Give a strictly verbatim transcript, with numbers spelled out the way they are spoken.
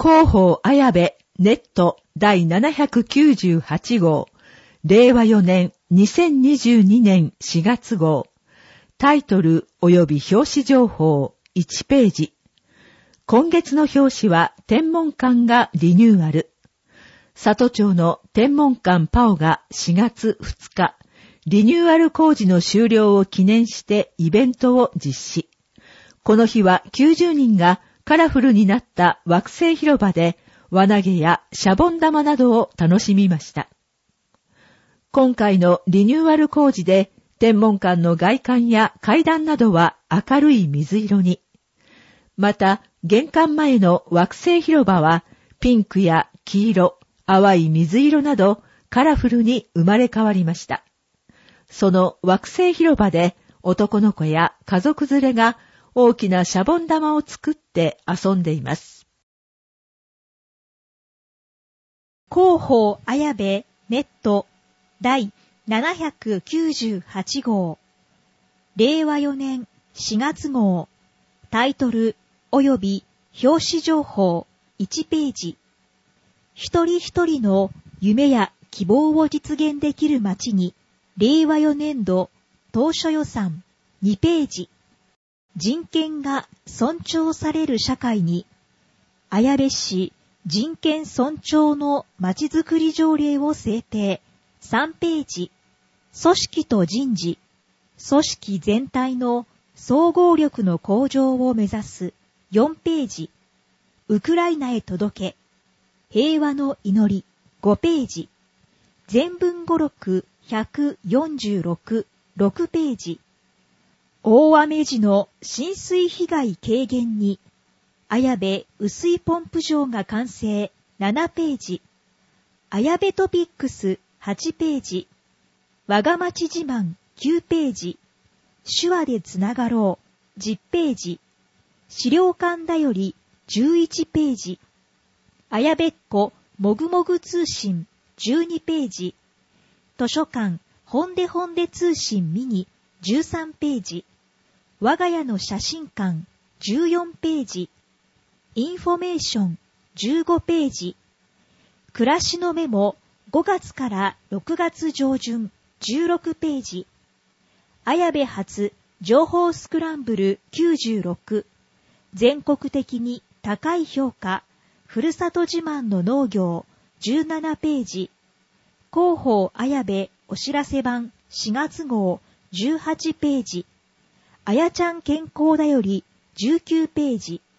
広報綾部ネット第ななひゃくきゅうじゅうはち号れいわよねんにせんにじゅうにねんしがつ号タイトル及び表紙情報いちページ。今月の表紙は天文館がリニューアル。里町の天文館パオがしがつふつか、リニューアル工事の終了を記念してイベントを実施。この日はきゅうじゅうにんがカラフルになった惑星広場で輪投げやシャボン玉などを楽しみました。今回のリニューアル工事で天文館の外観や階段などは明るい水色に。また、玄関前の惑星広場はピンクや黄色、淡い水色などカラフルに生まれ変わりました。その惑星広場で男の子や家族連れが大きなシャボン玉を作って遊んでいます。 広報綾部ネット第ななひゃくきゅうじゅうはち号れいわよねんしがつ号タイトル及び表紙情報いちページ。一人一人の夢や希望を実現できる街にれいわよねん度当初予算にページ。人権が尊重される社会に綾部市人権尊重のまちづくり条例を制定さんページ。組織と人事、組織全体の総合力の向上を目指すよんページ。ウクライナへ届け平和の祈りごページ。全文語録ひゃくよんじゅうろく、ろくページ。大雨時の浸水被害軽減に綾部雨水ポンプ場が完成ななページ。綾部トピックスはちページ。我が町自慢きゅうページ。手話でつながろうじゅっページ。資料館だよりじゅういちページ。綾部っ子もぐもぐ通信じゅうにページ。図書館ほんでほんで通信ミニじゅうさんページ。我が家の写真館じゅうよんページ。インフォメーションじゅうごページ。暮らしのメモごがつからろくがつ上旬じゅうろくページ。綾部発情報スクランブルきゅうじゅうろく。全国的に高い評価ふるさと自慢の農業じゅうななページ。広報綾部お知らせ版しがつ号じゅうはちページ。あやちゃん健康だよりじゅうきゅうページ。